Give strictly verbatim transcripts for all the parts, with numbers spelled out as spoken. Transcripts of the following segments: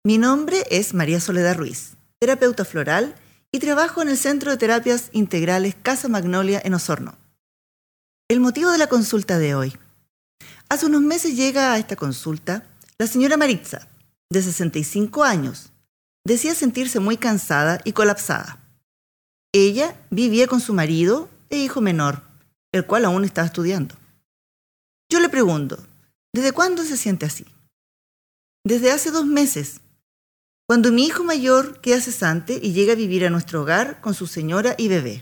Mi nombre es María Soledad Ruiz, terapeuta floral y trabajo en el Centro de Terapias Integrales Casa Magnolia en Osorno. El motivo de la consulta de hoy. Hace unos meses llega a esta consulta la señora Maritza, de sesenta y cinco años. Decía sentirse muy cansada y colapsada. Ella vivía con su marido e hijo menor, el cual aún estaba estudiando. Yo le pregunto, ¿desde cuándo se siente así? Desde hace dos meses, cuando mi hijo mayor queda cesante y llega a vivir a nuestro hogar con su señora y bebé.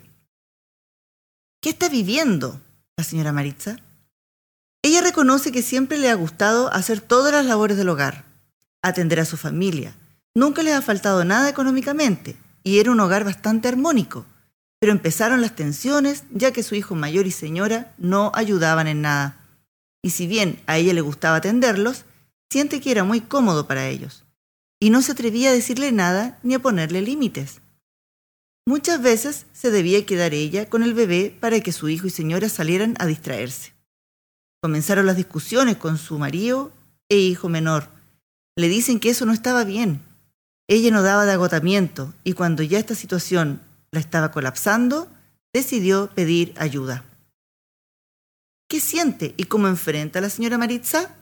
¿Qué está viviendo la señora Maritza? Ella reconoce que siempre le ha gustado hacer todas las labores del hogar, atender a su familia. Nunca le ha faltado nada económicamente y era un hogar bastante armónico, pero empezaron las tensiones ya que su hijo mayor y señora no ayudaban en nada. Y si bien a ella le gustaba atenderlos, siente que era muy cómodo para ellos y no se atrevía a decirle nada ni a ponerle límites. Muchas veces se debía quedar ella con el bebé para que su hijo y señora salieran a distraerse. Comenzaron las discusiones con su marido e hijo menor. Le dicen que eso no estaba bien. Ella no daba de agotamiento y cuando ya esta situación la estaba colapsando, decidió pedir ayuda. ¿Qué siente y cómo enfrenta a la señora Maritza?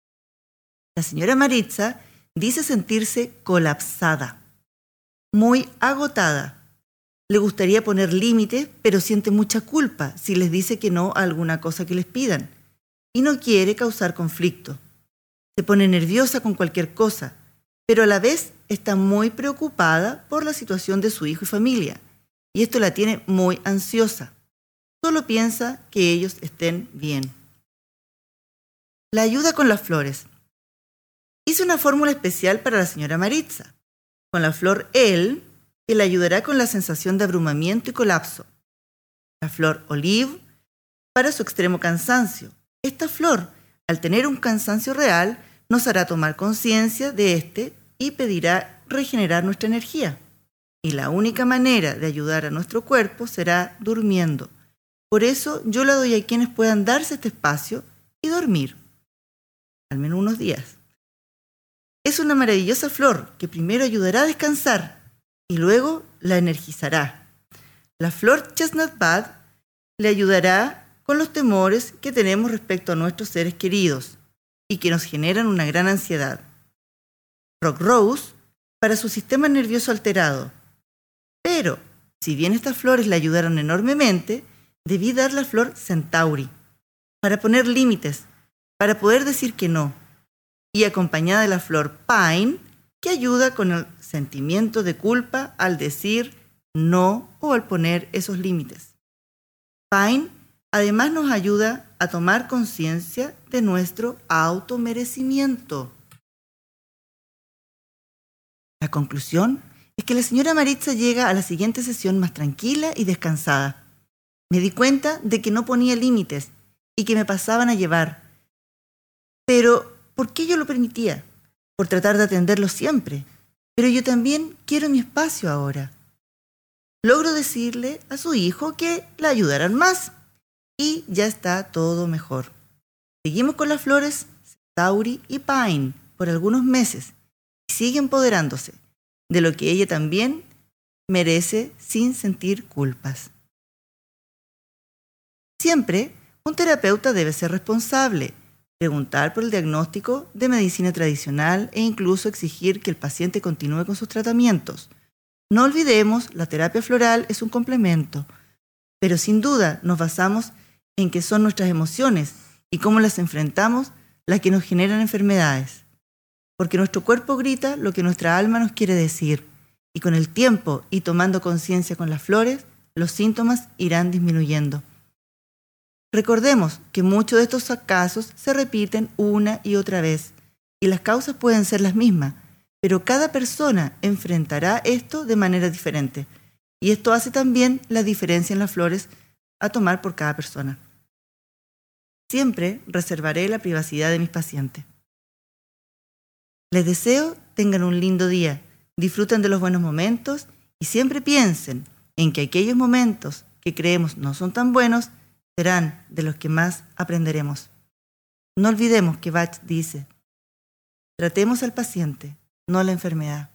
La señora Maritza dice sentirse colapsada, muy agotada. Le gustaría poner límites, pero siente mucha culpa si les dice que no a alguna cosa que les pidan y no quiere causar conflicto. Se pone nerviosa con cualquier cosa, pero a la vez está muy preocupada por la situación de su hijo y familia, y esto la tiene muy ansiosa. Solo piensa que ellos estén bien. La ayuda con las flores. Hice una fórmula especial para la señora Maritza, con la flor El, que le ayudará con la sensación de abrumamiento y colapso. La flor Olive, para su extremo cansancio. Esta flor, al tener un cansancio real, nos hará tomar conciencia de este y pedirá regenerar nuestra energía. Y la única manera de ayudar a nuestro cuerpo será durmiendo. Por eso yo la doy a quienes puedan darse este espacio y dormir, al menos unos días. Es una maravillosa flor que primero ayudará a descansar y luego la energizará. La flor Chestnut Bud le ayudará con los temores que tenemos respecto a nuestros seres queridos y que nos generan una gran ansiedad. Rock Rose para su sistema nervioso alterado. Pero, si bien estas flores le ayudaron enormemente, debí dar la flor Centauri para poner límites, para poder decir que no, y acompañada de la flor Pine, que ayuda con el sentimiento de culpa al decir no o al poner esos límites. Pine además nos ayuda a tomar conciencia de nuestro automerecimiento. La conclusión es que la señora Maritza llega a la siguiente sesión más tranquila y descansada. Me di cuenta de que no ponía límites y que me pasaban a llevar. Pero, ¿por qué yo lo permitía? Por tratar de atenderlo siempre. Pero yo también quiero mi espacio ahora. Logro decirle a su hijo que la ayudaran más y ya está todo mejor. Seguimos con las flores Centauri y Pine por algunos meses y sigue empoderándose de lo que ella también merece sin sentir culpas. Siempre un terapeuta debe ser responsable, preguntar por el diagnóstico de medicina tradicional e incluso exigir que el paciente continúe con sus tratamientos. No olvidemos, la terapia floral es un complemento, pero sin duda nos basamos en que son nuestras emociones y cómo las enfrentamos las que nos generan enfermedades. Porque nuestro cuerpo grita lo que nuestra alma nos quiere decir, y con el tiempo y tomando conciencia con las flores, los síntomas irán disminuyendo. Recordemos que muchos de estos casos se repiten una y otra vez, y las causas pueden ser las mismas, pero cada persona enfrentará esto de manera diferente, y esto hace también la diferencia en las flores a tomar por cada persona. Siempre reservaré la privacidad de mis pacientes. Les deseo tengan un lindo día, disfruten de los buenos momentos y siempre piensen en que aquellos momentos que creemos no son tan buenos serán de los que más aprenderemos. No olvidemos que Bach dice, tratemos al paciente no la enfermedad.